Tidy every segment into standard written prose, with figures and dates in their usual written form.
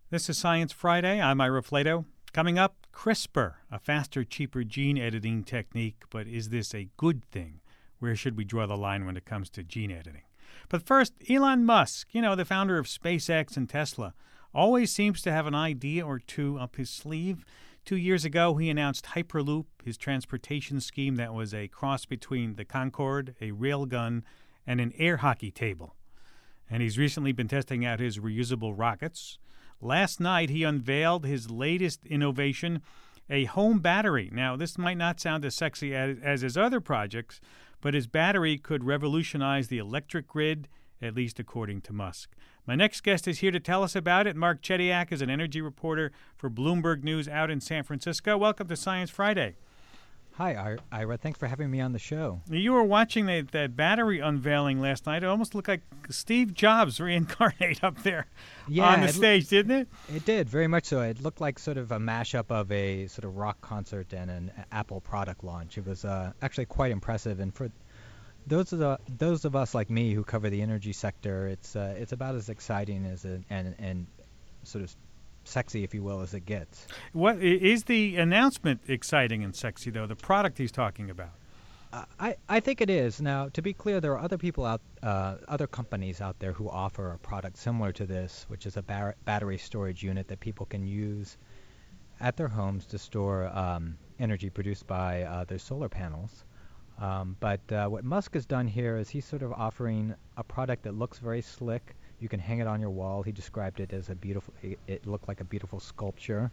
This is Science Friday. I'm Ira Flato. Coming up, CRISPR, a faster, cheaper gene editing technique. But is this a good thing? Where should we draw the line when it comes to gene editing? But first, Elon Musk, the founder of SpaceX and Tesla, always seems to have an idea or two up his sleeve. 2 years ago, he announced Hyperloop, his transportation scheme that was a cross between the Concorde, a railgun, and an air hockey table. And he's recently been testing out his reusable rockets. Last night, he unveiled his latest innovation, a home battery. Now, this might not sound as sexy as his other projects, but his battery could revolutionize the electric grid, at least according to Musk. My next guest is here to tell us about it. Mark Chediak is an energy reporter for Bloomberg News out in San Francisco. Welcome to Science Friday. Hi, Ira. Thanks for having me on the show. You were watching that battery unveiling last night. It almost looked like Steve Jobs reincarnate up there on the stage, didn't it? It did, very much so. It looked like sort of a mashup of a sort of rock concert and an Apple product launch. It was actually quite impressive. And for those of us like me who cover the energy sector, it's about as exciting as and sort of sexy, if you will, as it gets. What is the announcement exciting and sexy, though? The product he's talking about. I think it is. Now, to be clear, there are other companies out there who offer a product similar to this, which is a battery storage unit that people can use at their homes to store energy produced by their solar panels. But what Musk has done here is he's sort of offering a product that looks very slick. You can hang it on your wall. He described it as it looked like a beautiful sculpture.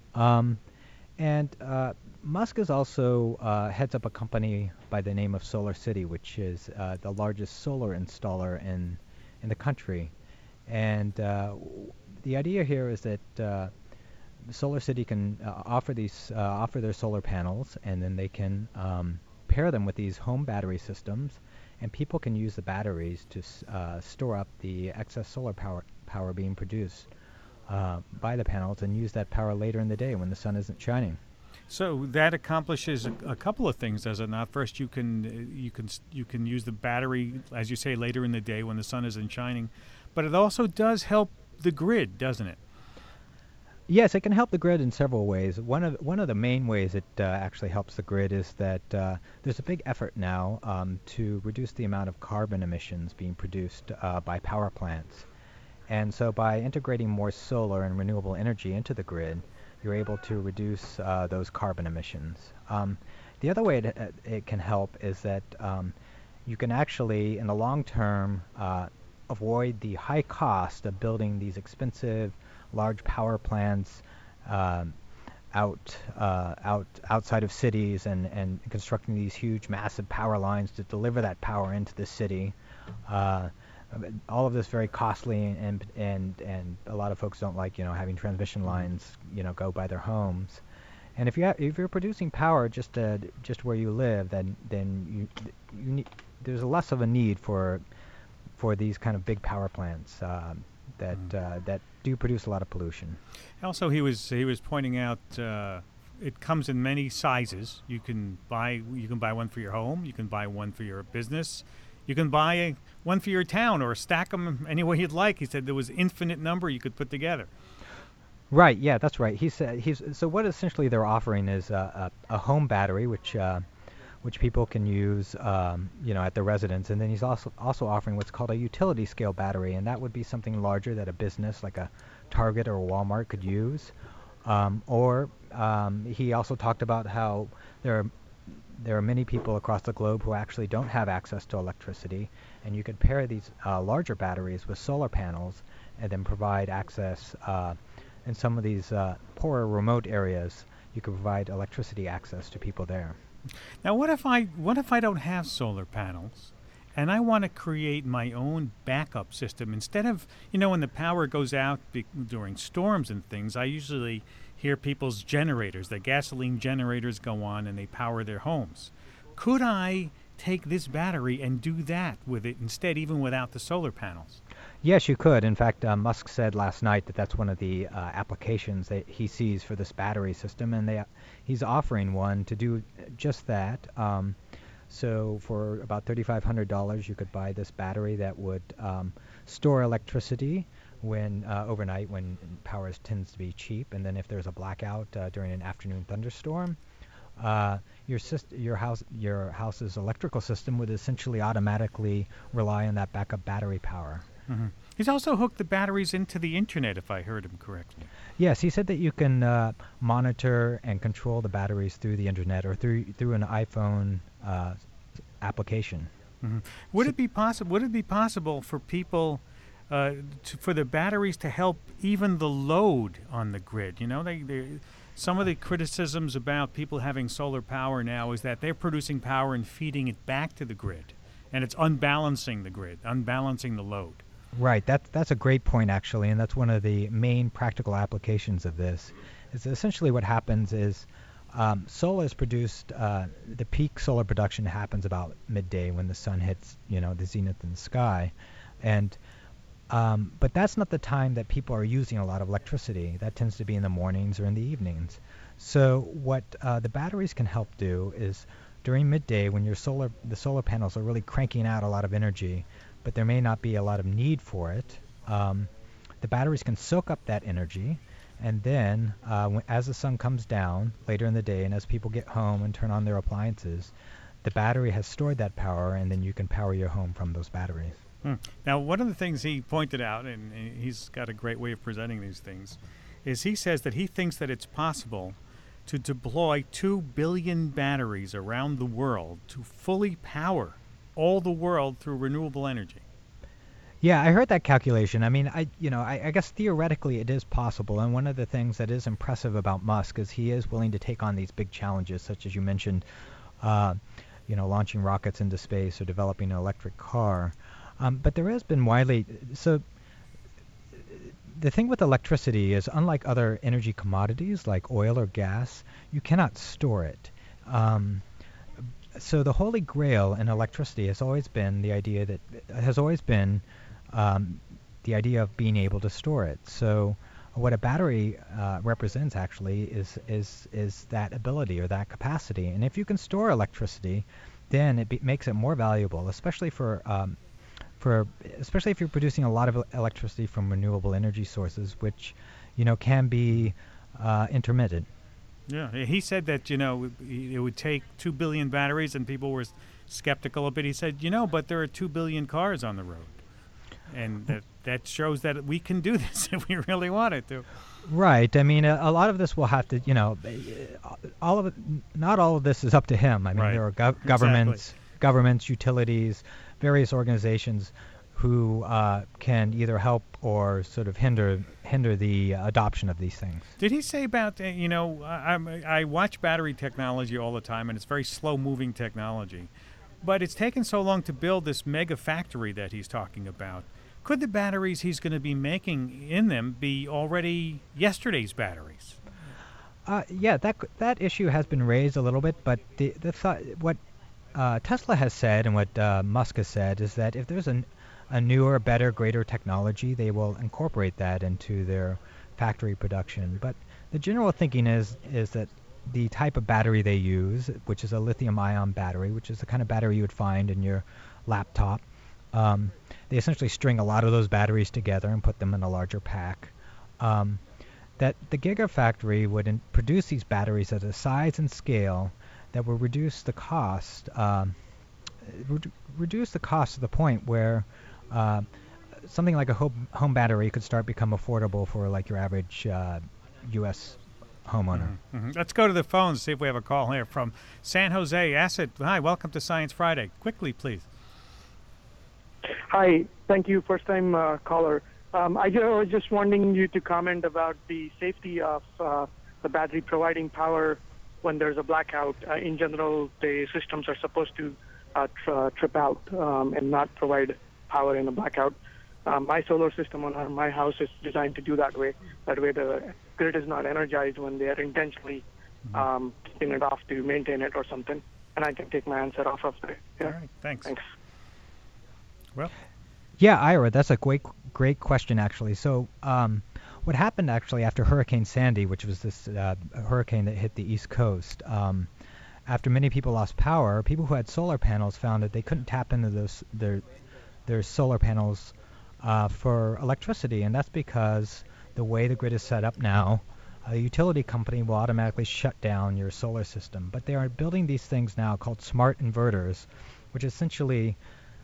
And Musk is also heads up a company by the name of SolarCity, which is the largest solar installer in the country. And the idea here is that SolarCity can offer their solar panels, and then they can pair them with these home battery systems, and people can use the batteries to store up the excess solar power being produced by the panels and use that power later in the day when the sun isn't shining. So that accomplishes a couple of things, does it not? First, you can use the battery, as you say, later in the day when the sun isn't shining, but it also does help the grid, doesn't it? Yes, it can help the grid in several ways. One of the main ways it actually helps the grid is that there's a big effort now to reduce the amount of carbon emissions being produced by power plants. And so by integrating more solar and renewable energy into the grid, you're able to reduce those carbon emissions. The other way it can help is that you can actually, in the long term, avoid the high cost of building these expensive large power plants outside of cities and constructing these huge, massive power lines to deliver that power into the city. All of this very costly, and a lot of folks don't like having transmission lines go by their homes. And if you're producing power just where you live, then there's less of a need for these kind of big power plants that do produce a lot of pollution. Also, he was pointing out it comes in many sizes. You can buy one for your home. You can buy one for your business. You can buy one for your town or stack them any way you'd like. He said there was infinite number you could put together. Right. Yeah, that's right. He said so. What essentially they're offering is a home battery, which people can use, at their residence, and then he's also offering what's called a utility scale battery, and that would be something larger that a business like a Target or a Walmart could use. Or he also talked about how there are many people across the globe who actually don't have access to electricity, and you could pair these larger batteries with solar panels, and then provide access in some of these poorer remote areas. You could provide electricity access to people there. Now, what if I don't have solar panels, and I want to create my own backup system? Instead of, when the power goes out during storms and things, I usually hear people's generators, the gasoline generators go on and they power their homes. Could I take this battery and do that with it instead, even without the solar panels? Yes, you could. In fact, Musk said last night that that's one of the applications that he sees for this battery system, and he's offering one to do just that. So for about $3,500, you could buy this battery that would store electricity when overnight when tends to be cheap, and then if there's a blackout during an afternoon thunderstorm, your house's electrical system would essentially automatically rely on that backup battery power. Hmm. He's also hooked the batteries into the internet, if I heard him correctly. Yes, he said that you can monitor and control the batteries through the internet or through an iPhone application. Hmm. Would it be possible for people for the batteries to help even the load on the grid? You know, some of the criticisms about people having solar power now is that they're producing power and feeding it back to the grid, and it's unbalancing the grid, unbalancing the load. Right. That's a great point, actually, and that's one of the main practical applications of this. Is essentially what happens is solar is produced. The peak solar production happens about midday when the sun hits, the zenith in the sky, and but that's not the time that people are using a lot of electricity. That tends to be in the mornings or in the evenings. So what the batteries can help do is during midday when the solar panels are really cranking out a lot of energy, but there may not be a lot of need for it. The batteries can soak up that energy, and then as the sun comes down later in the day and as people get home and turn on their appliances, the battery has stored that power, and then you can power your home from those batteries. Now, one of the things he pointed out, and he's got a great way of presenting these things, is he says that he thinks that it's possible to deploy 2 billion batteries around the world to fully power all the world through renewable energy. Yeah, I heard that calculation. I mean, I guess theoretically it is possible, and one of the things that is impressive about Musk is he is willing to take on these big challenges, such as you mentioned, launching rockets into space or developing an electric car. But there has been the thing with electricity is, unlike other energy commodities like oil or gas, you cannot store it. So the holy grail in electricity has always been the idea of being able to store it. So what a battery represents actually is that ability or that capacity. And if you can store electricity, then it makes it more valuable, especially especially if you're producing a lot of electricity from renewable energy sources, which can be intermittent. Yeah, he said that it would take 2 billion batteries, and people were skeptical of it. He said, but there are 2 billion cars on the road, and that shows that we can do this if we really wanted to. Right. I mean, a lot of this will have to, not all of this is up to him. I mean, right. There are governments, utilities, various organizations who can either help or sort of hinder the adoption of these things. Did he say about, I watch battery technology all the time, and it's very slow-moving technology, but it's taken so long to build this mega factory that he's talking about. Could the batteries he's going to be making in them be already yesterday's batteries? Yeah, that issue has been raised a little bit, but what Tesla has said and what Musk has said is that if there's a newer, better, greater technology, they will incorporate that into their factory production. But the general thinking is that the type of battery they use, which is a lithium-ion battery, which is the kind of battery you would find in your laptop, they essentially string a lot of those batteries together and put them in a larger pack. That the Gigafactory would produce these batteries at a size and scale that will reduce the cost to the point where something like a home battery could start become affordable for like your average U.S. homeowner. Mm-hmm. Mm-hmm. Let's go to the phones, see if we have a call here from San Jose. Acid, hi, welcome to Science Friday. Quickly, please. Hi, thank you, first-time caller. I was just wanting you to comment about the safety of the battery providing power when there's a blackout. In general, the systems are supposed to trip out and not provide power in a blackout. My solar system on my house is designed to do that way. That way the grid is not energized when they are intentionally keeping it off to maintain it or something. And I can take my answer off of there. Yeah. All right, thanks. Well, yeah, Ira, that's a great question, actually. So what happened actually after Hurricane Sandy, which was this hurricane that hit the East Coast, after many people lost power, people who had solar panels found that they couldn't tap into their solar panels for electricity, and that's because the way the grid is set up now, a utility company will automatically shut down your solar system. But they are building these things now called smart inverters, which essentially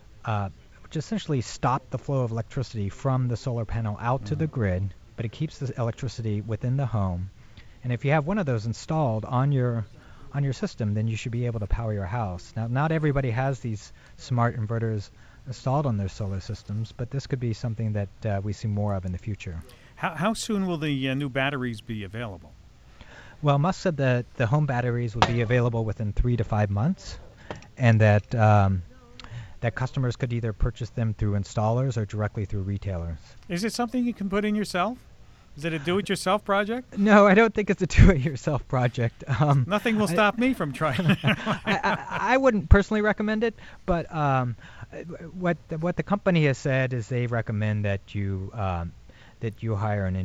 stop the flow of electricity from the solar panel out to the grid, but it keeps the electricity within the home. And if you have one of those installed on your system, then you should be able to power your house. Now, not everybody has these smart inverters installed on their solar systems, but this could be something that we see more of in the future. How soon will the new batteries be available? Well, Musk said that the home batteries would be available within 3 to 5 months, and that that customers could either purchase them through installers or directly through retailers. Is it something you can put in yourself? Is it a do-it-yourself project? No, I don't think it's a do-it-yourself project. Nothing will stop me from trying. I wouldn't personally recommend it, but what the company has said is they recommend that you hire an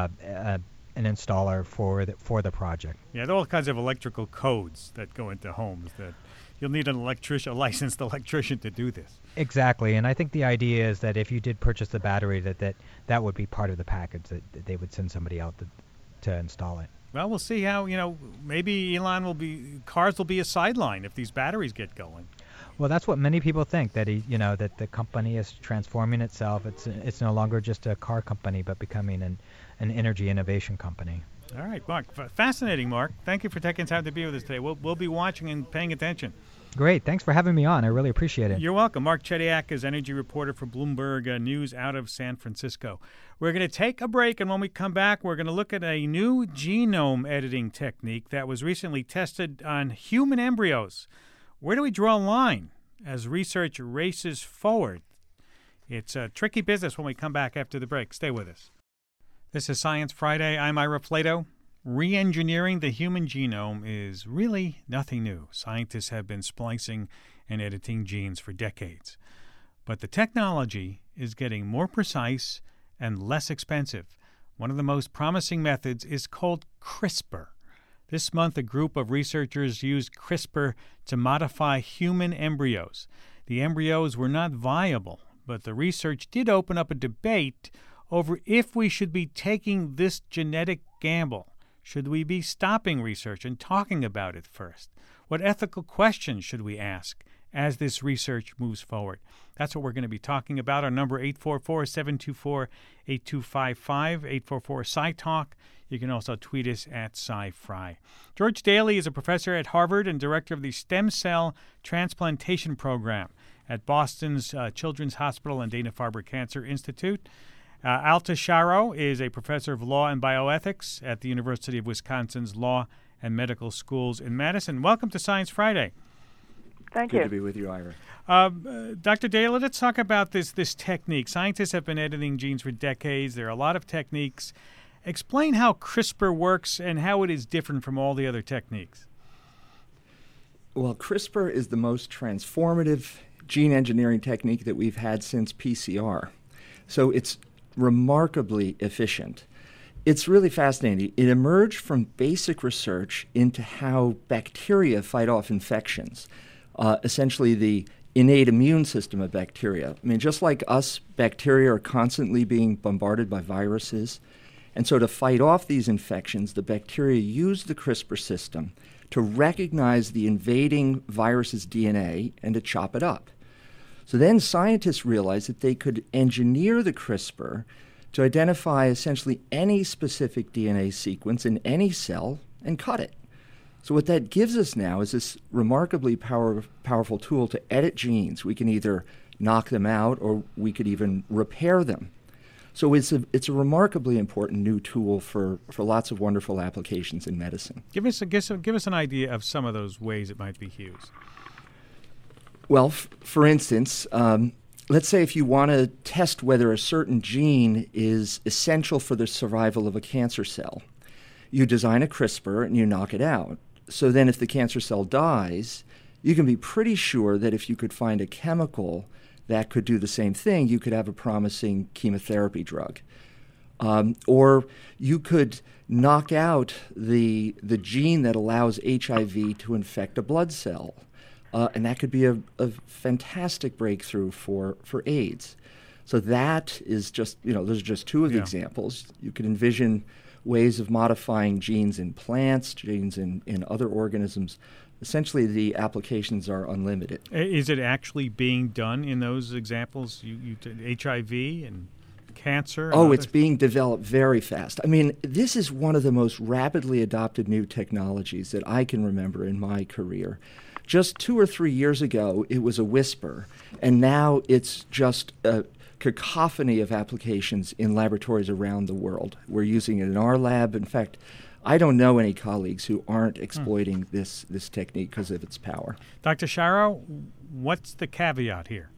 an installer for the project. Yeah, there are all kinds of electrical codes that go into homes that you'll need a licensed electrician to do this. Exactly, and I think the idea is that if you did purchase the battery, that would be part of the package, that they would send somebody out to install it. Well, we'll see how, maybe cars will be a sideline if these batteries get going. Well, that's what many people think, that that the company is transforming itself. It's no longer just a car company, but becoming an energy innovation company. All right, Mark. Fascinating, Mark. Thank you for taking time to be with us today. We'll be watching and paying attention. Great. Thanks for having me on. I really appreciate it. You're welcome. Mark Chediak is energy reporter for Bloomberg News out of San Francisco. We're going to take a break, and when we come back, we're going to look at a new genome editing technique that was recently tested on human embryos. Where do we draw a line as research races forward? It's a tricky business when we come back after the break. Stay with us. This is Science Friday. I'm Ira Flato. Re-engineering the human genome is really nothing new. Scientists have been splicing and editing genes for decades. But the technology is getting more precise and less expensive. One of the most promising methods is called CRISPR. This month, a group of researchers used CRISPR to modify human embryos. The embryos were not viable, but the research did open up a debate over if we should be taking this genetic gamble. Should we be stopping research and talking about it first? What ethical questions should we ask as this research moves forward? That's what we're going to be talking about. Our number 844-724-8255, 844-SciTalk. You can also tweet us at SciFri. George Daly is a professor at Harvard and director of the Stem Cell Transplantation Program at Boston's Children's Hospital and Dana-Farber Cancer Institute. Alta Sharo is a professor of law and bioethics at the University of Wisconsin's Law and Medical Schools in Madison. Welcome to Science Friday. Thank you. Good to be with you, Ira. Dr. Daly, let's talk about this technique. Scientists have been editing genes for decades. There are a lot of techniques. Explain how CRISPR works and how it is different from all the other techniques. Well, CRISPR is the most transformative gene engineering technique that we've had since PCR. So it's remarkably efficient. It's really fascinating. It emerged from basic research into how bacteria fight off infections, essentially the innate immune system of bacteria. I mean, just like us, bacteria are constantly being bombarded by viruses. And so to fight off these infections, the bacteria use the CRISPR system to recognize the invading virus's DNA and to chop it up. So then scientists realized that they could engineer the CRISPR to identify essentially any specific DNA sequence in any cell and cut it. So what that gives us now is this remarkably powerful tool to edit genes. We can either knock them out or we could even repair them. So it's a remarkably important new tool for lots of wonderful applications in medicine. Give us an idea of some of those ways it might be used. Well, for instance, let's say if you want to test whether a certain gene is essential for the survival of a cancer cell, you design a CRISPR and you knock it out. So then if the cancer cell dies, you can be pretty sure that if you could find a chemical that could do the same thing, you could have a promising chemotherapy drug. Or you could knock out the gene that allows HIV to infect a blood cell. And that could be a fantastic breakthrough for AIDS. So that is just, those are just two of the examples. You could envision ways of modifying genes in plants, genes in other organisms. Essentially, the applications are unlimited. Is it actually being done in those examples? HIV and cancer? Oh, it's being developed very fast. I mean, this is one of the most rapidly adopted new technologies that I can remember in my career. Just 2 or 3 years ago, it was a whisper, and now it's just a cacophony of applications in laboratories around the world. We're using it in our lab. In fact, I don't know any colleagues who aren't exploiting this technique because of its power. Dr. Sharrow, what's the caveat here?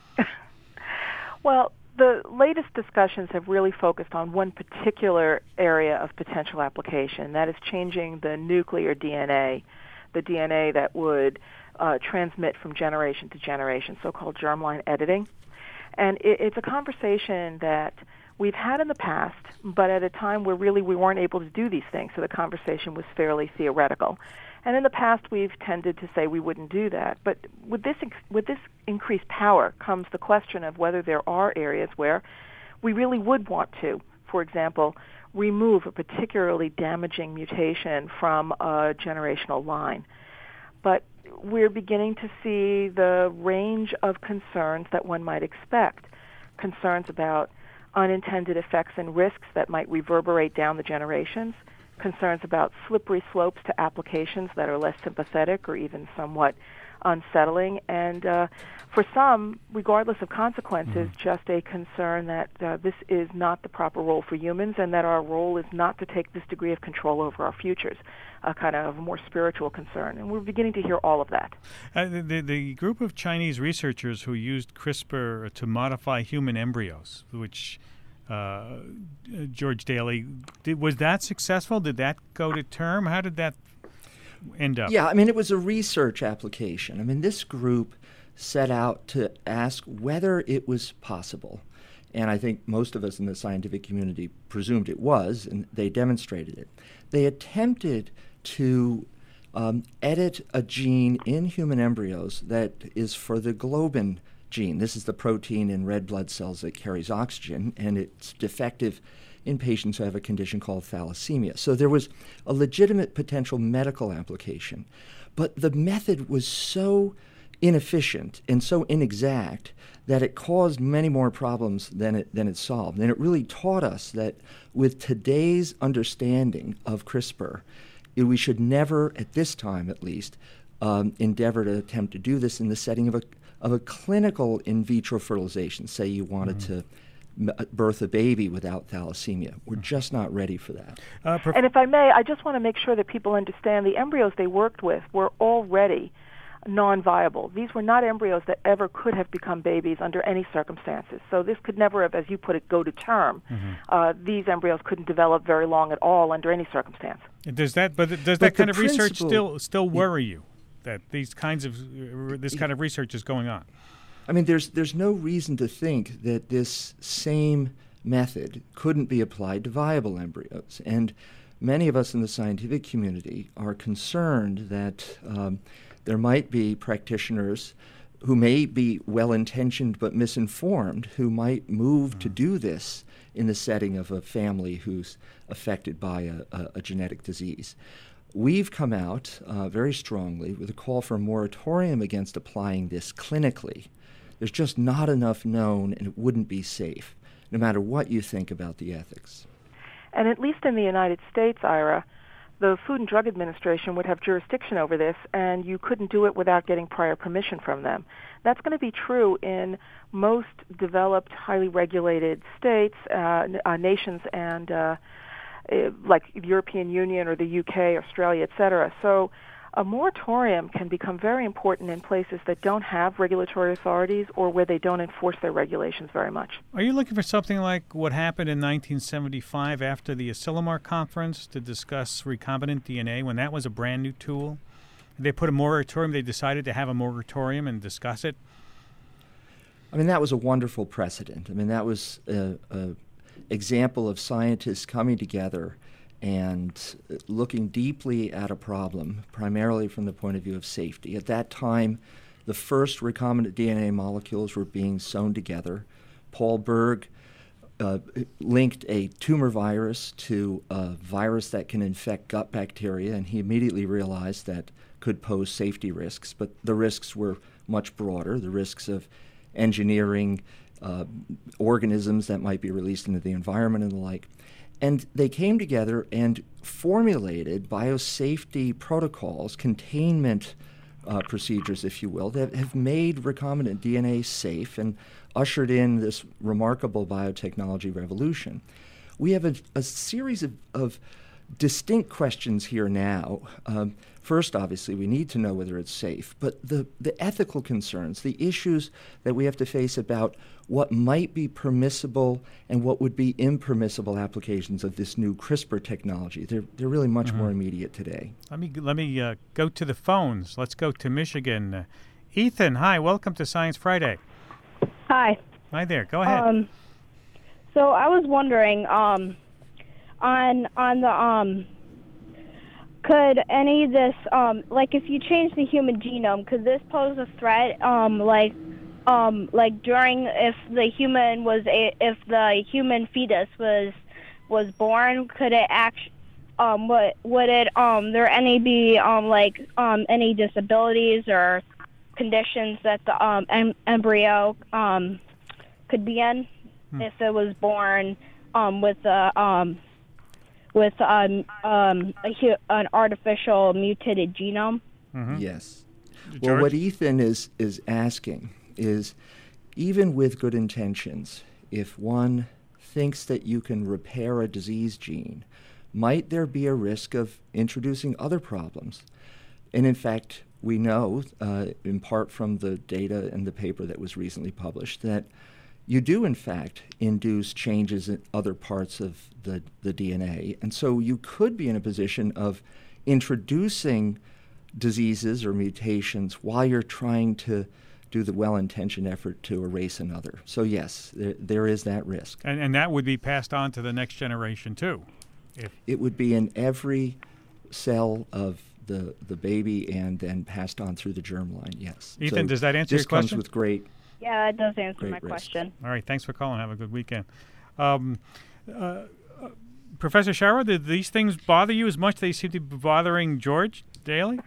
Well, the latest discussions have really focused on one particular area of potential application, that is changing the nuclear DNA, the DNA that would transmit from generation to generation, so-called germline editing. And it's a conversation that we've had in the past, but at a time where really we weren't able to do these things, so the conversation was fairly theoretical. And in the past, we've tended to say we wouldn't do that. But with this increased power comes the question of whether there are areas where we really would want to, for example, remove a particularly damaging mutation from a generational line. But we're beginning to see the range of concerns that one might expect, concerns about unintended effects and risks that might reverberate down the generations, concerns about slippery slopes to applications that are less sympathetic or even somewhat unsettling, and for some, regardless of consequences, just a concern that this is not the proper role for humans and that our role is not to take this degree of control over our futures, a kind of more spiritual concern. And we're beginning to hear all of that. The group of Chinese researchers who used CRISPR to modify human embryos, which George Daly, was that successful? Did that go to term? How did that end up? Yeah, I mean, it was a research application. I mean, this group set out to ask whether it was possible. And I think most of us in the scientific community presumed it was, and they demonstrated it. They attempted to edit a gene in human embryos that is for the globin gene. This is the protein in red blood cells that carries oxygen, and it's defective in patients who have a condition called thalassemia. So there was a legitimate potential medical application. But the method was so inefficient and so inexact that it caused many more problems than it solved. And it really taught us that with today's understanding of CRISPR, we should never, at this time at least, endeavor to attempt to do this in the setting of a clinical in vitro fertilization. Say you wanted to birth a baby without thalassemia. We're just not ready for that. And if I may, I just want to make sure that people understand the embryos they worked with were already non-viable. These were not embryos that ever could have become babies under any circumstances. So this could never have, as you put it, go to term. These embryos couldn't develop very long at all under any circumstance. Does that kind of research still worry you, that this kind of research is going on? I mean, there's no reason to think that this same method couldn't be applied to viable embryos. And many of us in the scientific community are concerned that there might be practitioners who may be well-intentioned but misinformed who might move to do this in the setting of a family who's affected by a genetic disease. We've come out very strongly with a call for a moratorium against applying this clinically. There's just not enough known, and it wouldn't be safe, no matter what you think about the ethics. And at least in the United States, Ira, the Food and Drug Administration would have jurisdiction over this, and you couldn't do it without getting prior permission from them. That's going to be true in most developed, highly regulated states, nations, and like the European Union or the UK, Australia, et cetera. So a moratorium can become very important in places that don't have regulatory authorities or where they don't enforce their regulations very much. Are you looking for something like what happened in 1975 after the Asilomar Conference to discuss recombinant DNA, when that was a brand new tool? They put a moratorium. They decided to have a moratorium and discuss it. I mean, that was a wonderful precedent. I mean, that was an example of scientists coming together and looking deeply at a problem, primarily from the point of view of safety. At that time, the first recombinant DNA molecules were being sewn together Paul Berg linked a tumor virus to a virus that can infect gut bacteria, and he immediately realized that could pose safety risks. But the risks were much broader, the risks of engineering organisms that might be released into the environment and the like. And they came together and formulated biosafety protocols, containment procedures, if you will, that have made recombinant DNA safe and ushered in this remarkable biotechnology revolution. We have a series of distinct questions here now. First, obviously, we need to know whether it's safe, but the ethical concerns, the issues that we have to face about what might be permissible and what would be impermissible applications of this new CRISPR technology, they're really much more immediate today. Let me go to the phones. Let's go to Michigan. Ethan, hi, welcome to Science Friday. Hi. Hi there, go ahead. So I was wondering, on the could any of this like if you change the human genome, could this pose a threat like during if the human fetus was born, could it would it there any be any disabilities or conditions that the embryo could be in if it was born with an artificial mutated genome? Yes. George? Well, what Ethan is asking is, even with good intentions, if one thinks that you can repair a disease gene, might there be a risk of introducing other problems? And in fact, we know, in part from the data in the paper that was recently published, that you do, in fact, induce changes in other parts of the DNA. And so you could be in a position of introducing diseases or mutations while you're trying to do the well-intentioned effort to erase another. So yes, there is that risk. And that would be passed on to the next generation, too. It would be in every cell of the baby and then passed on through the germline, yes. Ethan, does that answer your question? This comes with great... Yeah, that does answer my risk. question. All right, thanks for calling. Have a good weekend. Professor Sciarra, did these things bother you as much as they seem to be bothering George Daly?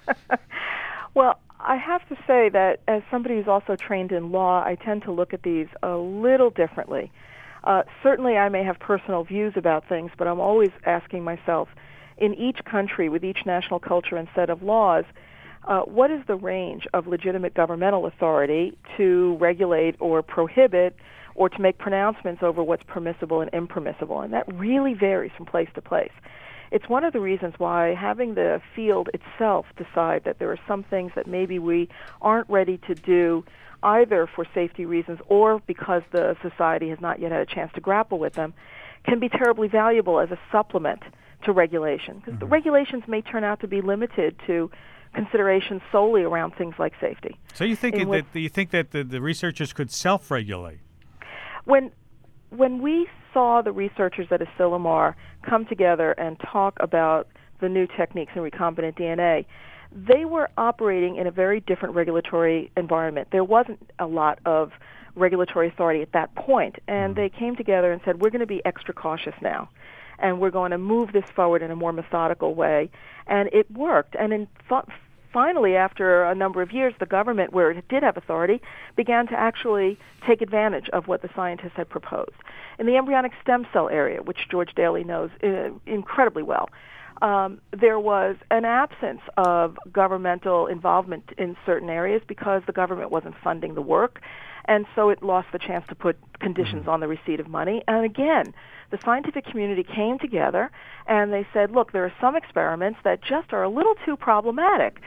Well, I have to say that as somebody who's also trained in law, I tend to look at these a little differently. Certainly I may have personal views about things, but I'm always asking myself, in each country, with each national culture and set of laws, what is the range of legitimate governmental authority to regulate or prohibit or to make pronouncements over what's permissible and impermissible? And that really varies from place to place. It's one of the reasons why having the field itself decide that there are some things that maybe we aren't ready to do either for safety reasons or because the society has not yet had a chance to grapple with them can be terribly valuable as a supplement to regulation. Because the regulations may turn out to be limited to considerations solely around things like safety. So you think that the researchers could self-regulate? When we saw the researchers at Asilomar come together and talk about the new techniques in recombinant DNA, they were operating in a very different regulatory environment. There wasn't a lot of regulatory authority at that point, and they came together and said, we're going to be extra cautious now, and we're going to move this forward in a more methodical way. And it worked. And finally, after a number of years, the government, where it did have authority, began to actually take advantage of what the scientists had proposed. In the embryonic stem cell area, which George Daly knows incredibly well, there was an absence of governmental involvement in certain areas because the government wasn't funding the work, and so it lost the chance to put conditions on the receipt of money. And again, the scientific community came together and they said, look, there are some experiments that just are a little too problematic.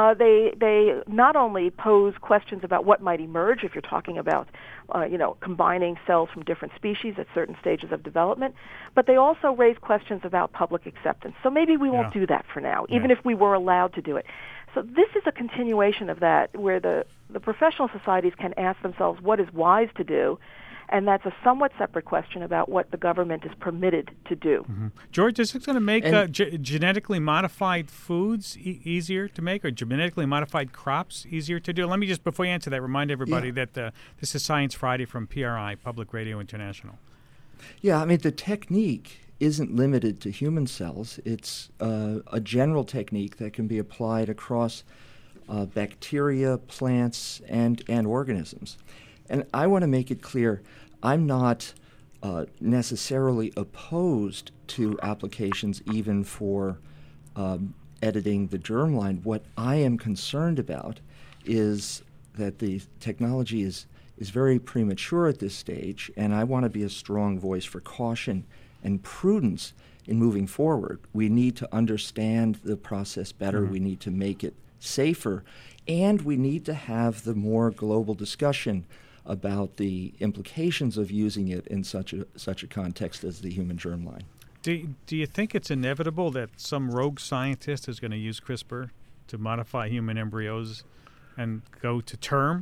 They not only pose questions about what might emerge if you're talking about combining cells from different species at certain stages of development, but they also raise questions about public acceptance. So maybe we won't do that for now, even if we were allowed to do it. So this is a continuation of that, where the professional societies can ask themselves what is wise to do, And that's a somewhat separate question about what the government is permitted to do. George, is this going to make genetically modified foods easier to make, or genetically modified crops easier to do? Let me just, before you answer that, remind everybody that this is Science Friday from PRI, Public Radio International. Yeah, I mean, the technique isn't limited to human cells. It's a general technique that can be applied across bacteria, plants, and organisms. And I want to make it clear, I'm not necessarily opposed to applications even for editing the germline. What I am concerned about is that the technology is very premature at this stage, and I want to be a strong voice for caution and prudence in moving forward. We need to understand the process better. We need to make it safer, and we need to have the more global discussion about the implications of using it in such a context as the human germline. Do you think it's inevitable that some rogue scientist is going to use CRISPR to modify human embryos and go to term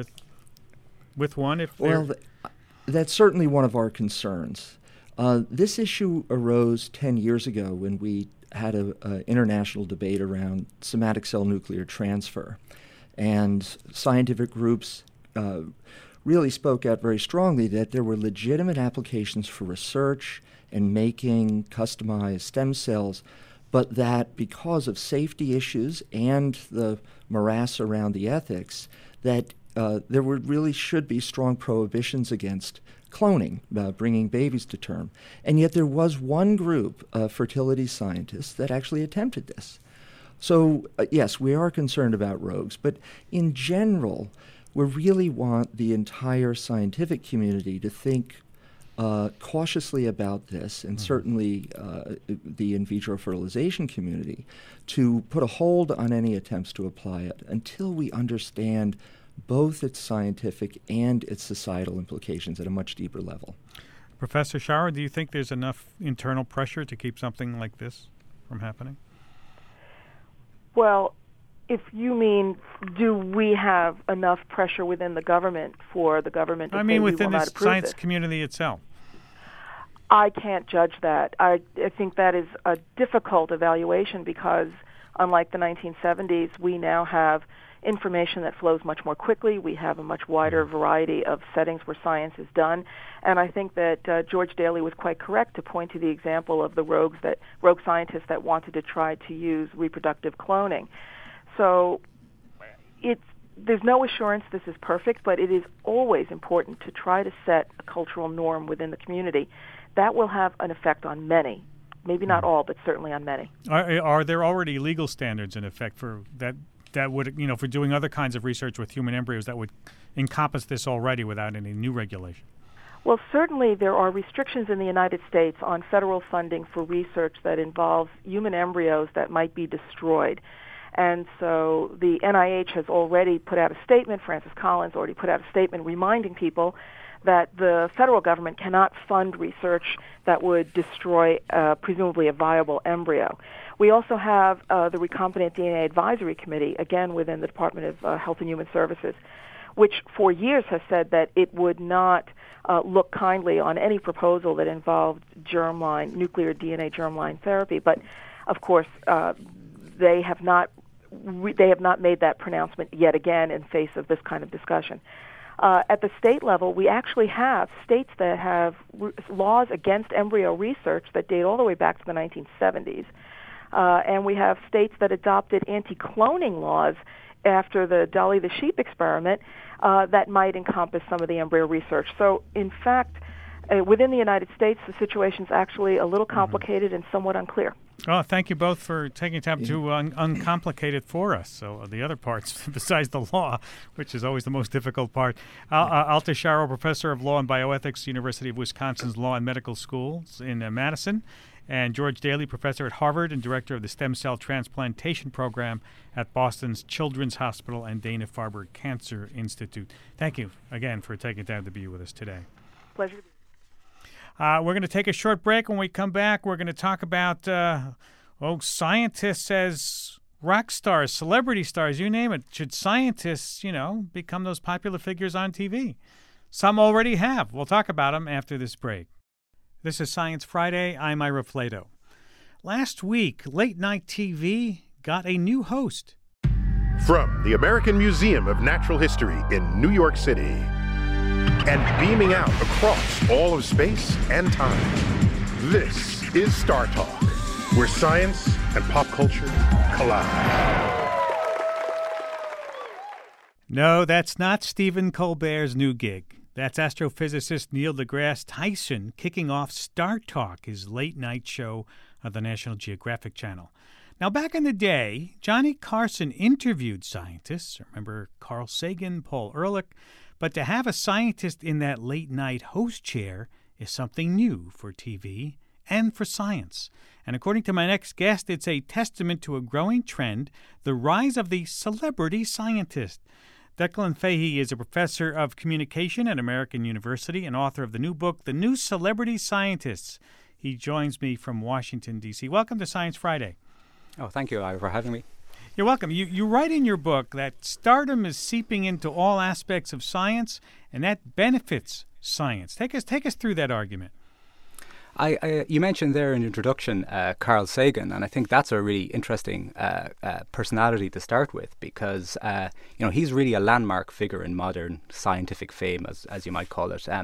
with one? That's certainly one of our concerns. This issue arose 10 years ago when we had an international debate around somatic cell nuclear transfer. And scientific groups really spoke out very strongly that there were legitimate applications for research and making customized stem cells, but that because of safety issues and the morass around the ethics, that there really should be strong prohibitions against cloning, bringing babies to term. And yet there was one group of fertility scientists that actually attempted this. So, yes, we are concerned about rogues, but in general, we really want the entire scientific community to think cautiously about this, and certainly the in vitro fertilization community, to put a hold on any attempts to apply it until we understand both its scientific and its societal implications at a much deeper level. Professor Schauer, do you think there's enough internal pressure to keep something like this from happening? Well, if you mean, do we have enough pressure within the government for the government to say within we will the not approve science this? community itself. I can't judge that. I think that is a difficult evaluation because, unlike the 1970s, we now have information that flows much more quickly. We have a much wider variety of settings where science is done. And I think that George Daly was quite correct to point to the example of the rogue scientists that wanted to try to use reproductive cloning. So there's no assurance this is perfect, but it is always important to try to set a cultural norm within the community. That will have an effect on many. Maybe not all, but certainly on many. Are there already legal standards in effect for that would, for doing other kinds of research with human embryos that would encompass this already without any new regulation? Well, certainly there are restrictions in the United States on federal funding for research that involves human embryos that might be destroyed. And so the NIH has already put out a statement, Francis Collins already put out a statement reminding people that the federal government cannot fund research that would destroy presumably a viable embryo. We also have the Recombinant DNA Advisory Committee, again within the Department of Health and Human Services, which for years has said that it would not look kindly on any proposal that involved nuclear DNA germline therapy. But, of course, they have not made that pronouncement yet again in face of this kind of discussion. At the state level, we actually have states that have laws against embryo research that date all the way back to the 1970s. And we have states that adopted anti-cloning laws after the Dolly the sheep experiment that might encompass some of the embryo research. So, in fact, within the United States, the situation's actually a little complicated and somewhat unclear. Oh, thank you both for taking time to uncomplicate it for us. So the other parts, besides the law, which is always the most difficult part. Alta Schauer, Professor of Law and Bioethics, University of Wisconsin's Law and Medical Schools in Madison, and George Daly, Professor at Harvard and Director of the Stem Cell Transplantation Program at Boston's Children's Hospital and Dana-Farber Cancer Institute. Thank you again for taking time to be with us today. Pleasure. We're going to take a short break. When we come back, we're going to talk about, scientists as rock stars, celebrity stars, you name it. Should scientists, become those popular figures on TV? Some already have. We'll talk about them after this break. This is Science Friday. I'm Ira Flato. Last week, late night TV got a new host. From the American Museum of Natural History in New York City and beaming out across all of space and time, this is Star Talk, where science and pop culture collide. No, that's not Stephen Colbert's new gig. That's astrophysicist Neil deGrasse Tyson kicking off Star Talk, his late-night show on the National Geographic Channel. Now, back in the day, Johnny Carson interviewed scientists. Remember Carl Sagan, Paul Ehrlich? But to have a scientist in that late-night host chair is something new for TV and for science. And according to my next guest, it's a testament to a growing trend, the rise of the celebrity scientist. Declan Fahey is a professor of communication at American University and author of the new book, The New Celebrity Scientists. He joins me from Washington, D.C. Welcome to Science Friday. Oh, thank you, Ira, for having me. You're welcome. You write in your book that stardom is seeping into all aspects of science, and that benefits science. Take us through that argument. You mentioned there in the introduction Carl Sagan, and I think that's a really interesting personality to start with because he's really a landmark figure in modern scientific fame, as you might call it.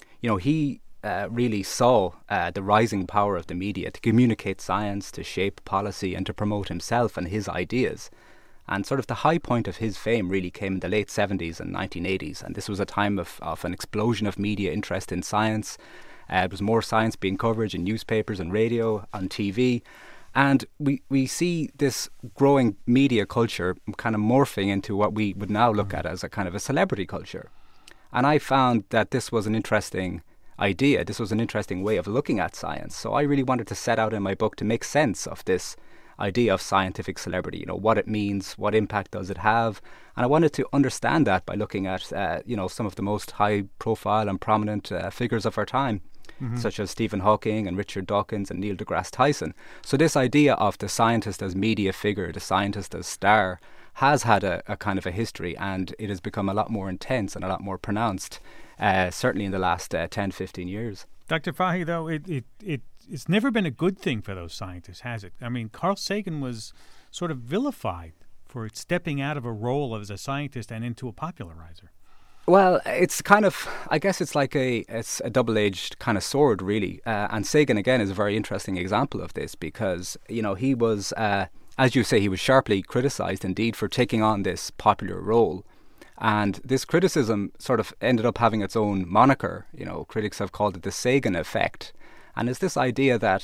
He really saw the rising power of the media to communicate science, to shape policy, and to promote himself and his ideas. And sort of the high point of his fame really came in the late 70s and 1980s, and this was a time of an explosion of media interest in science. There was more science being covered in newspapers and radio, on TV. And we see this growing media culture kind of morphing into what we would now look at as a kind of a celebrity culture. And I found that this was an interesting idea. This was an interesting way of looking at science. So I really wanted to set out in my book to make sense of this idea of scientific celebrity, what it means, what impact does it have. And I wanted to understand that by looking at, some of the most high profile and prominent figures of our time. Mm-hmm. Such as Stephen Hawking and Richard Dawkins and Neil deGrasse Tyson. So this idea of the scientist as media figure, the scientist as star, has had a kind of a history, and it has become a lot more intense and a lot more pronounced, certainly in the last 10, 15 years. Dr. Fahey, though, it's never been a good thing for those scientists, has it? I mean, Carl Sagan was sort of vilified for stepping out of a role as a scientist and into a popularizer. Well, it's kind of, I guess it's like it's a double-edged kind of sword, really. And Sagan, again, is a very interesting example of this because, he was, as you say, he was sharply criticised indeed for taking on this popular role. And this criticism sort of ended up having its own moniker. Critics have called it the Sagan effect. And it's this idea that,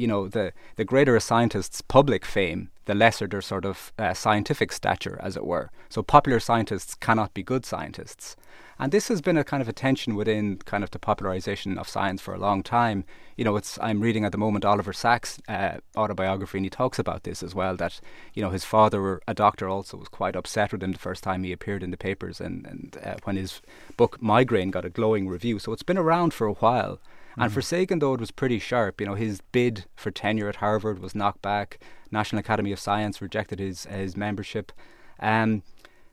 the greater a scientist's public fame, the lesser their sort of scientific stature, as it were. So popular scientists cannot be good scientists. And this has been a kind of a tension within kind of the popularization of science for a long time. I'm reading at the moment Oliver Sacks' autobiography, and he talks about this as well, that, his father, a doctor, also was quite upset with him the first time he appeared in the papers and when his book Migraine got a glowing review. So it's been around for a while. And for Sagan, though, it was pretty sharp. His bid for tenure at Harvard was knocked back. National Academy of Science rejected his membership. And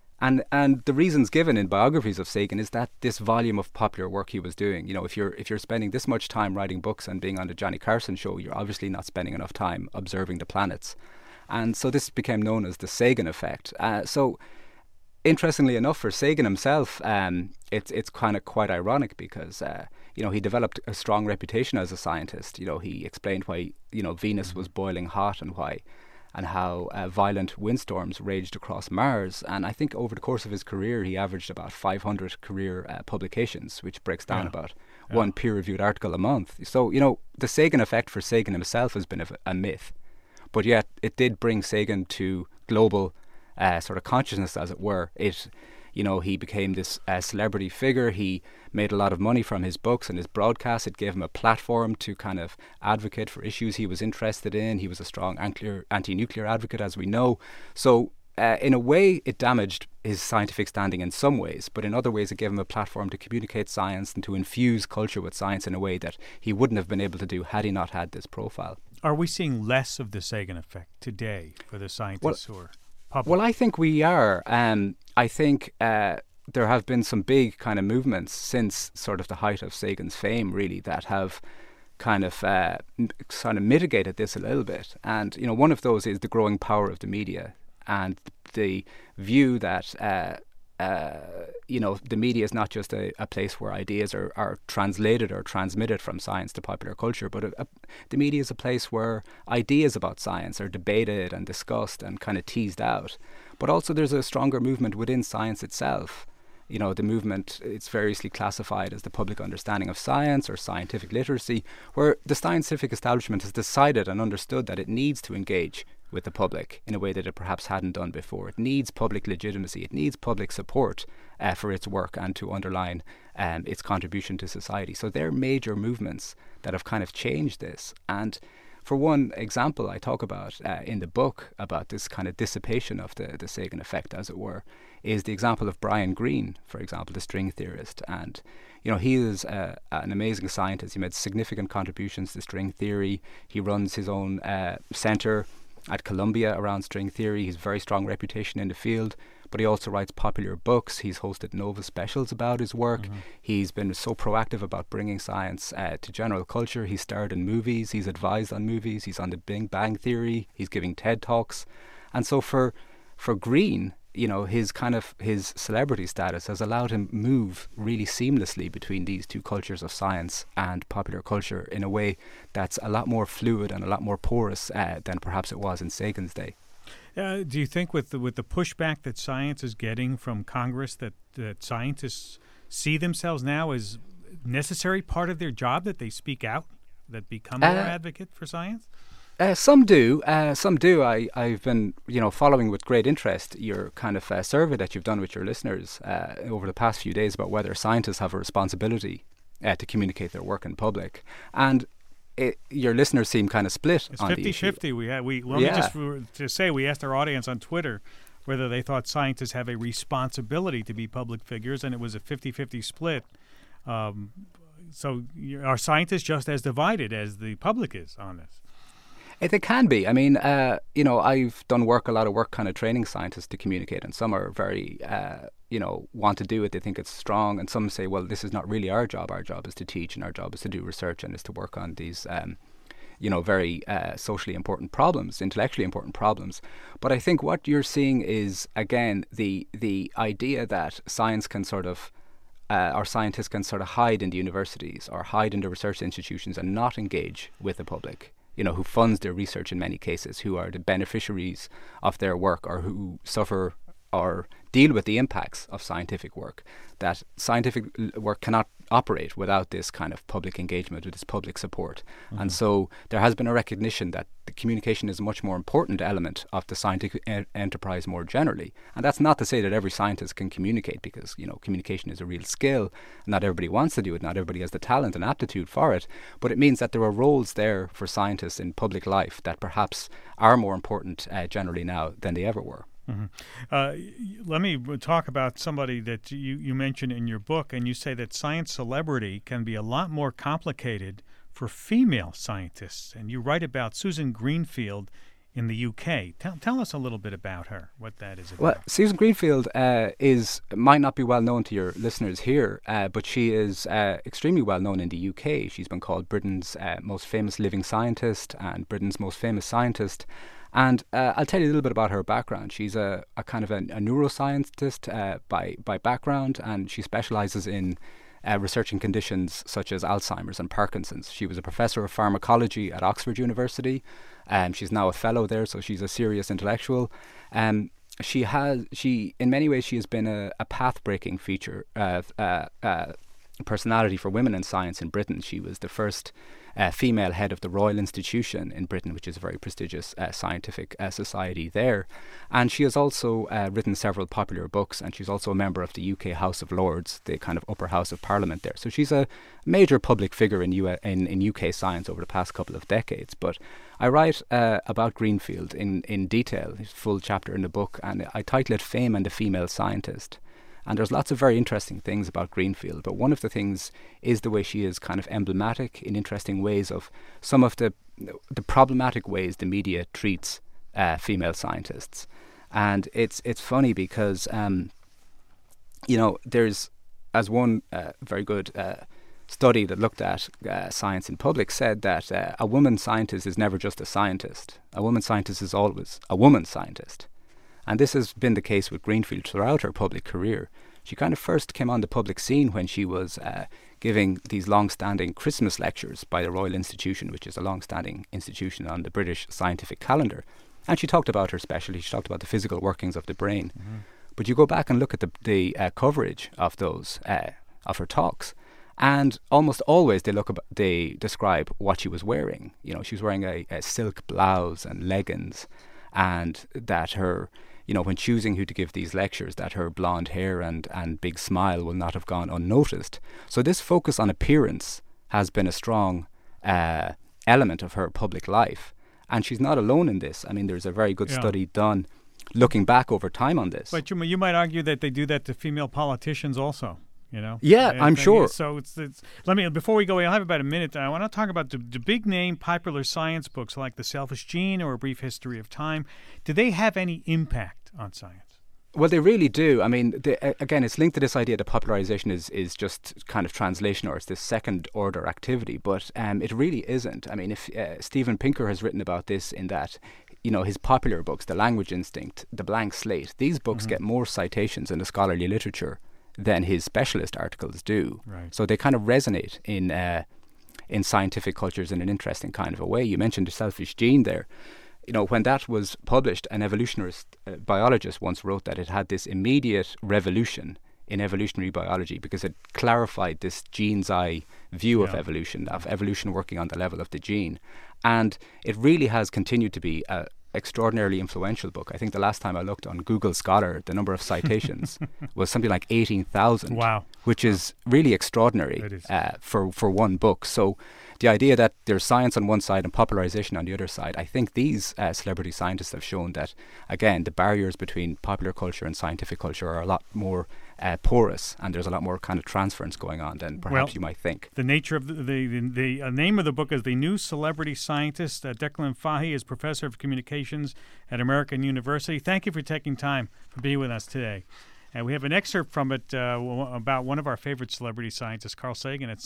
the reasons given in biographies of Sagan is that this volume of popular work he was doing. If you're spending this much time writing books and being on the Johnny Carson show, you're obviously not spending enough time observing the planets. And so this became known as the Sagan effect. So interestingly enough, for Sagan himself, it's kind of quite ironic because he developed a strong reputation as a scientist. He explained why Venus was boiling hot and how violent windstorms raged across Mars. And I think over the course of his career, he averaged about 500 career publications, which breaks down about one peer-reviewed article a month. So the Sagan effect for Sagan himself has been a myth, but yet it did bring Sagan to global sort of consciousness, as it were. He became this celebrity figure. He made a lot of money from his books and his broadcasts. It gave him a platform to kind of advocate for issues he was interested in. He was a strong anti-nuclear advocate, as we know. So in a way, it damaged his scientific standing in some ways, but in other ways, it gave him a platform to communicate science and to infuse culture with science in a way that he wouldn't have been able to do had he not had this profile. Are we seeing less of the Sagan effect today for the scientists who are public? Well, I think we are. I think there have been some big kind of movements since sort of the height of Sagan's fame, really, that have kind of mitigated this a little bit. And one of those is the growing power of the media and the view that the media is not just a place where ideas are translated or transmitted from science to popular culture, but the media is a place where ideas about science are debated and discussed and kind of teased out. But also there's a stronger movement within science itself. The movement, it's variously classified as the public understanding of science or scientific literacy, where the scientific establishment has decided and understood that it needs to engage with the public in a way that it perhaps hadn't done before. It needs public legitimacy. It needs public support for its work and to underline its contribution to society. So they're major movements that have kind of changed this. And for one example, I talk about in the book about this kind of dissipation of the Sagan effect, as it were, is the example of Brian Greene, for example, the string theorist. And, he is an amazing scientist. He made significant contributions to string theory. He runs his own centre at Columbia around string theory. He's a very strong reputation in the field, but he also writes popular books. He's hosted Nova specials about his work. Mm-hmm. He's been so proactive about bringing science to general culture. He's starred in movies. He's advised on movies. He's on the Big Bang Theory. He's giving TED Talks. And so for Greene, his celebrity status has allowed him move really seamlessly between these two cultures of science and popular culture in a way that's a lot more fluid and a lot more porous than perhaps it was in Sagan's day. Do you think with the pushback that science is getting from Congress that scientists see themselves now as necessary part of their job, that they speak out, that become more advocate for science? Some do. I've been, following with great interest your kind of survey that you've done with your listeners over the past few days about whether scientists have a responsibility to communicate their work in public. And your listeners seem kind of split on the issue. It's 50-50. We asked our audience on Twitter whether they thought scientists have a responsibility to be public figures, and it was a 50-50 split. So are scientists just as divided as the public is on this? They can be. I mean, I've done a lot of work kind of training scientists to communicate, and some are very, want to do it. They think it's strong, and some say, well, this is not really our job. Our job is to teach, and our job is to do research, and is to work on these, very socially important problems, intellectually important problems. But I think what you're seeing is, again, the idea that science can sort of, or scientists can sort of hide in the universities or hide in the research institutions and not engage with the public. Who funds their research in many cases, who are the beneficiaries of their work, or who suffer or deal with the impacts of scientific work. That scientific work cannot operate without this kind of public engagement, with this public support. Mm-hmm. And so there has been a recognition that the communication is a much more important element of the scientific enterprise more generally. And that's not to say that every scientist can communicate, because, communication is a real skill. Not everybody wants to do it. Not everybody has the talent and aptitude for it. But it means that there are roles there for scientists in public life that perhaps are more important generally now than they ever were. Mm-hmm. Let me talk about somebody that you mentioned in your book, and you say that science celebrity can be a lot more complicated for female scientists. And you write about Susan Greenfield in the UK. Tell us a little bit about her, what that is about. Well, Susan Greenfield might not be well known to your listeners here, but she is extremely well known in the UK. She's been called Britain's most famous living scientist and Britain's most famous scientist. And I'll tell you a little bit about her background. She's a kind of a neuroscientist by background, and she specializes in researching conditions such as Alzheimer's and Parkinson's. She was a professor of pharmacology at Oxford University, and she's now a fellow there, so she's a serious intellectual. She in many ways, she has been a path-breaking feature personality for women in science in Britain. She was the first female head of the Royal Institution in Britain, which is a very prestigious scientific society there. And she has also written several popular books, and she's also a member of the UK House of Lords, the kind of upper house of Parliament there. So she's a major public figure in UK science over the past couple of decades. But I write about Greenfield in detail, a full chapter in the book, and I title it Fame and the Female Scientist. And there's lots of very interesting things about Greenfield, but one of the things is the way she is kind of emblematic in interesting ways of some of the problematic ways the media treats female scientists. And it's funny because there's, as one very good study that looked at science in public said that a woman scientist is never just a scientist. A woman scientist is always a woman scientist. And this has been the case with Greenfield throughout her public career. She kind of first came on the public scene when she was giving these long-standing Christmas lectures by the Royal Institution, which is a long-standing institution on the British scientific calendar. And she talked about her specialty. She talked about the physical workings of the brain. Mm-hmm. But you go back and look at the coverage of those of her talks, and almost always they describe what she was wearing. She was wearing a silk blouse and leggings, and that her, when choosing who to give these lectures, that her blonde hair and big smile will not have gone unnoticed. So this focus on appearance has been a strong element of her public life, and she's not alone in this. I mean, there's a very good study done looking back over time on this. But you might argue that they do that to female politicians also. Yeah, I'm sure. So it's let me, before we go, I have about a minute. I want to talk about the big name popular science books like The Selfish Gene or A Brief History of Time. Do they have any impact on science? Well, they really do. I mean, again, it's linked to this idea that popularization is just kind of translation, or it's this second order activity, but it really isn't. I mean, if Steven Pinker has written about this in that, his popular books, The Language Instinct, The Blank Slate, these books get more citations in the scholarly literature than his specialist articles do. Right. So they kind of resonate in scientific cultures in an interesting kind of a way. You mentioned The Selfish Gene there. When that was published, an evolutionist biologist once wrote that it had this immediate revolution in evolutionary biology because it clarified this gene's eye view of evolution working on the level of the gene. And it really has continued to be a extraordinarily influential book. I think the last time I looked on Google Scholar, the number of citations was something like 18,000. Wow. Which is really extraordinary for one book. So the idea that there's science on one side and popularization on the other side, I think these celebrity scientists have shown that, again, the barriers between popular culture and scientific culture are a lot more porous, and there's a lot more kind of transference going on than perhaps you might think. The nature of the name of the book is The New Celebrity Scientist. Declan Fahey is Professor of Communications at American University. Thank you for taking time to be with us today. And we have an excerpt from it about one of our favorite celebrity scientists, Carl Sagan, at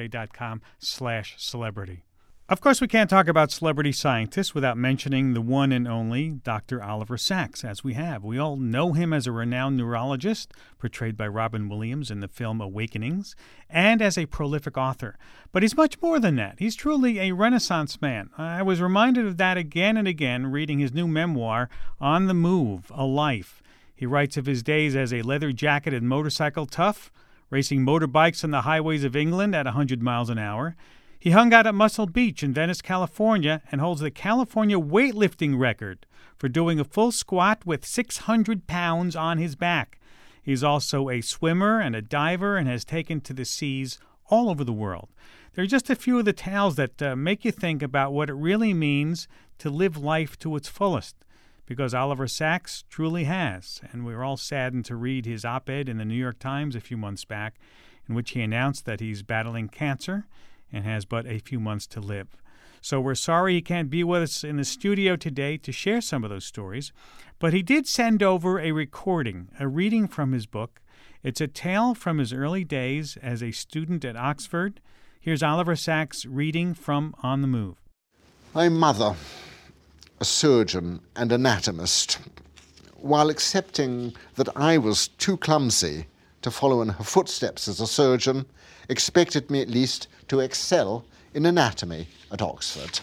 sciencefriday.com/celebrity. Of course, we can't talk about celebrity scientists without mentioning the one and only Dr. Oliver Sacks, as we have. We all know him as a renowned neurologist, portrayed by Robin Williams in the film Awakenings, and as a prolific author. But he's much more than that. He's truly a Renaissance man. I was reminded of that again and again reading his new memoir, On the Move, A Life. He writes of his days as a leather-jacketed motorcycle tough, racing motorbikes on the highways of England at 100 miles an hour. He hung out at Muscle Beach in Venice, California, and holds the California weightlifting record for doing a full squat with 600 pounds on his back. He's also a swimmer and a diver and has taken to the seas all over the world. There are just a few of the tales that make you think about what it really means to live life to its fullest, because Oliver Sacks truly has, and we were all saddened to read his op-ed in the New York Times a few months back, in which he announced that he's battling cancer and has but a few months to live. So we're sorry he can't be with us in the studio today to share some of those stories, but he did send over a recording, a reading from his book. It's a tale from his early days as a student at Oxford. Here's Oliver Sacks reading from On the Move. My mother, a surgeon and anatomist, while accepting that I was too clumsy to follow in her footsteps as a surgeon, expected me at least to excel in anatomy at Oxford.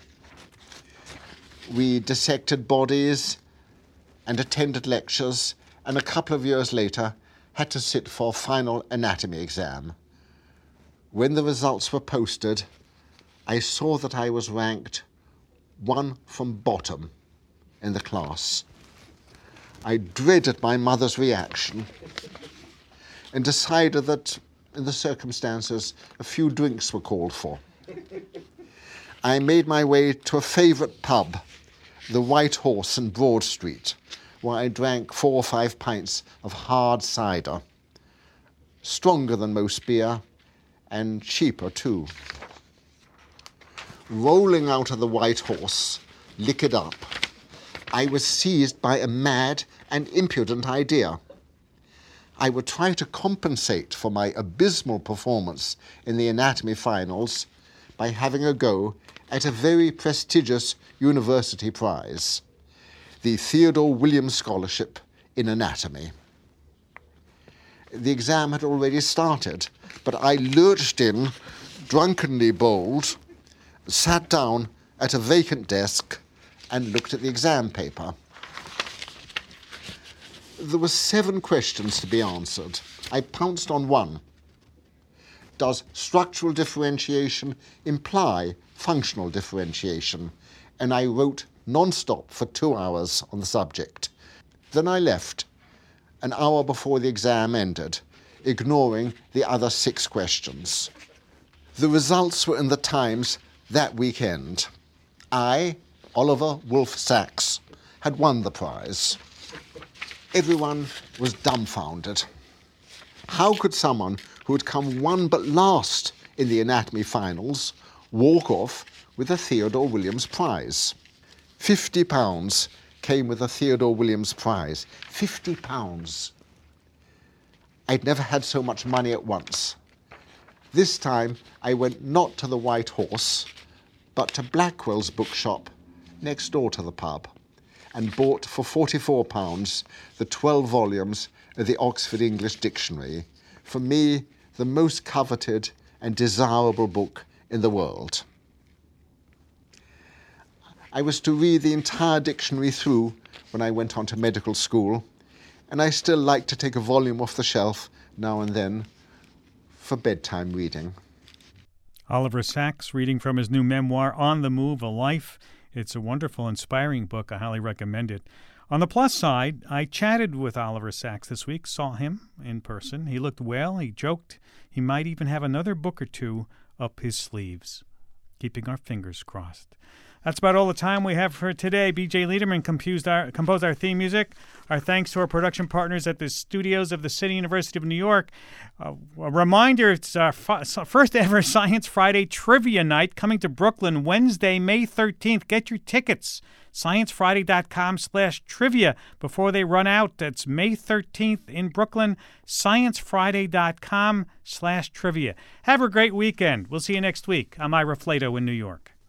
We dissected bodies and attended lectures, and a couple of years later had to sit for a final anatomy exam. When the results were posted, I saw that I was ranked one from bottom in the class. I dreaded my mother's reaction and decided that, in the circumstances, a few drinks were called for. I made my way to a favourite pub, the White Horse in Broad Street, where I drank 4 or 5 pints of hard cider, stronger than most beer and cheaper too. Rolling out of the White Horse, liquored up, I was seized by a mad and impudent idea. I would try to compensate for my abysmal performance in the anatomy finals by having a go at a very prestigious university prize, the Theodore Williams Scholarship in Anatomy. The exam had already started, but I lurched in, drunkenly bold, sat down at a vacant desk and looked at the exam paper. There were 7 questions to be answered. I pounced on one. Does structural differentiation imply functional differentiation? And I wrote non-stop for 2 hours on the subject. Then I left an hour before the exam ended, ignoring the other 6 questions. The results were in the Times that weekend. I, Oliver Wolf Sacks, had won the prize. Everyone was dumbfounded. How could someone who had come one but last in the anatomy finals walk off with a Theodore Williams Prize? £50 came with a Theodore Williams Prize. £50. I'd never had so much money at once. This time I went not to the White Horse, but to Blackwell's bookshop next door to the pub, and bought for £44 the 12 volumes of the Oxford English Dictionary, for me the most coveted and desirable book in the world. I was to read the entire dictionary through when I went on to medical school, and I still like to take a volume off the shelf now and then for bedtime reading. Oliver Sacks reading from his new memoir, On the Move, A Life. It's a wonderful, inspiring book. I highly recommend it. On the plus side, I chatted with Oliver Sacks this week, saw him in person. He looked well. He joked he might even have another book or 2 up his sleeves. Keeping our fingers crossed. That's about all the time we have for today. B.J. Liederman composed our theme music. Our thanks to our production partners at the studios of the City University of New York. A reminder, it's our first ever Science Friday Trivia Night coming to Brooklyn Wednesday, May 13th. Get your tickets. ScienceFriday.com/trivia before they run out. That's May 13th in Brooklyn. ScienceFriday.com/trivia. Have a great weekend. We'll see you next week. I'm Ira Flato in New York.